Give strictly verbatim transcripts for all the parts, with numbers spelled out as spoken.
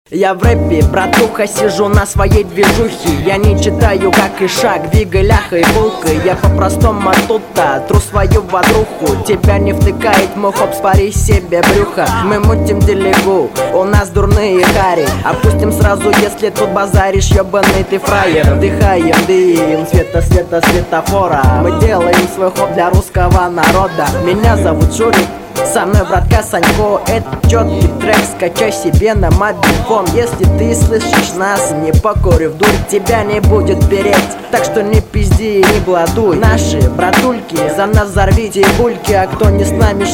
Я в рэпе, братуха, сижу на своей движухе. Я не читаю, как и шаг, двигай ляха и булкой. Я по-простому оттуда тру свою водруху. Тебя не втыкает мой хоп, спари себе брюха. Мы мутим делегу, у нас дурные хари. Опустим сразу, если тут базаришь, ёбаный ты фраер. Вдыхаем дым, света, света, светофора. Мы делаем свой хоп для русского народа. Меня зовут Шурик, со мной братка Санько. Это четкий трек, скачай себе на мобильфон. Если ты слышишь нас, не покори в дурь, тебя не будет переть. Так что не пизди и не бладуй. Наши братульки, за нас взорвите бульки. А кто не с нами,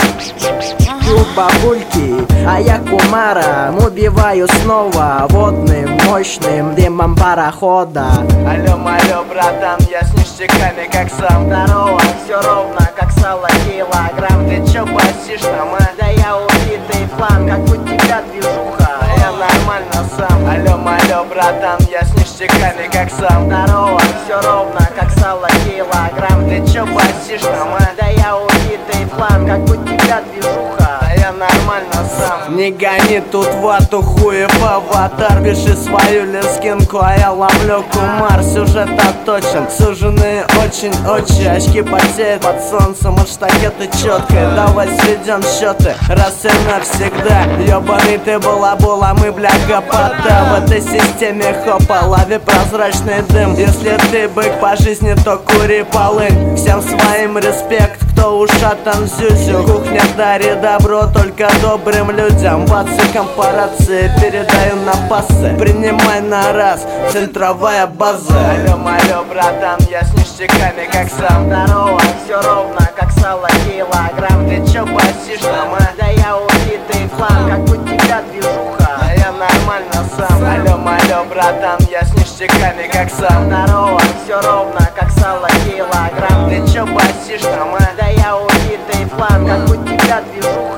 ш***ю бабульки. А я кумара, убиваю снова водным, мощным дымом парохода. Алло, алло, братан, я с ништяками как сам. Здорово, все ровно, как сало килограмм. Ты чё басишь там, а? Да я убитый флан, как у тебя движуха. Я нормально сам. Алло, алло, братан, я с ништяками как сам. Здорово, все ровно, как сало килограмм. Ты чё басишь там, а? Да я убитый флан, как у тебя движуха. Я нормально сам. Не гони тут вату, хуев аватар. Пиши свою лескинку, а я ловлю кумар. Сюжет отточен, суженые очень-очень. Очки потеют под солнцем, от штакеты четкой. Давай сведем счеты, раз и навсегда. Ёбаный ты балабол, а мы бля гопота. В этой системе хопа, лови прозрачный дым. Если ты бык по жизни, то кури полынь. Всем своим респект, кто ушатан зюзю. Кухня дарит добро только добрым людям. Бацы корпорации, передаю на пассы. Принимай на раз, центровая база. Алло, алло, братан, я с ништяками как сам. Здорово, все ровно, как сало килограмм. Ты чё басишь там, а? Да я убитый флан, как у тебя движуха. А я нормально сам. Алло, алло, братан, я с ништяками как сам. Здорово, все ровно, как сало килограмм. Ты чё басишь там, а? Да я убитый флан, как у тебя движуха.